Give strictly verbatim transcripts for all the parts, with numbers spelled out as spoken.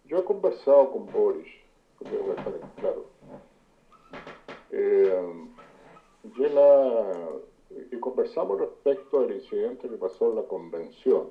Yo he conversado con Boris, porque voy a estar en claro. Eh, y, él ha- y conversamos respecto al incidente que pasó en la convención.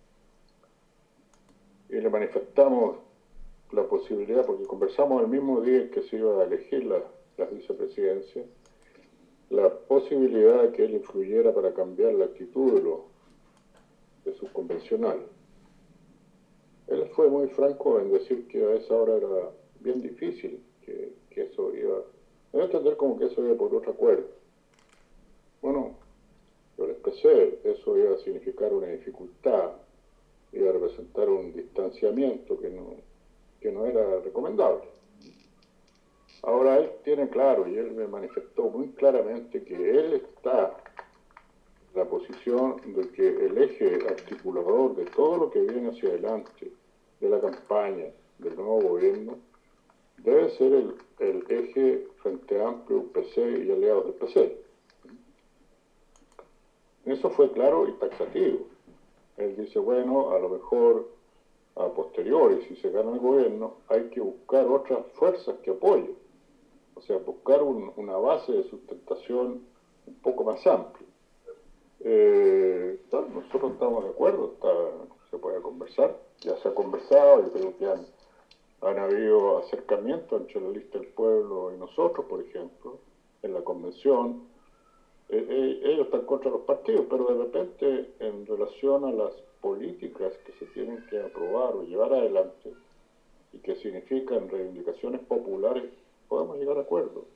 Y le manifestamos la posibilidad, porque conversamos el mismo día en que se iba a elegir la, la vicepresidencia, la posibilidad de que él influyera para cambiar la actitud de, los, de sus convencionales. Él fue muy franco en decir que a esa hora era bien difícil, que, que eso iba, me a entender como que eso iba por otro acuerdo. Bueno, yo le expresé, eso iba a significar una dificultad, iba a representar un distanciamiento que no, que no era recomendable. Ahora él tiene claro, y él me manifestó muy claramente que él está en la posición de que el eje articulador de todo lo que viene hacia adelante, de la campaña, del nuevo gobierno, debe ser el, el eje Frente Amplio, U P C y aliados del P C. Eso fue claro y taxativo. Él dice, bueno, a lo mejor a posteriori, si se gana el gobierno, hay que buscar otras fuerzas que apoyen. O sea, buscar un, una base de sustentación un poco más amplia. Eh, tal, nosotros estamos de acuerdo, está, se puede conversar, ya se ha conversado, yo creo que han, han habido acercamientos entre la lista del pueblo y nosotros, por ejemplo, en la convención. Eh, eh, ellos están contra los partidos, pero de repente en relación a las políticas que se tienen que aprobar o llevar adelante y que significan reivindicaciones populares, podemos llegar a acuerdos.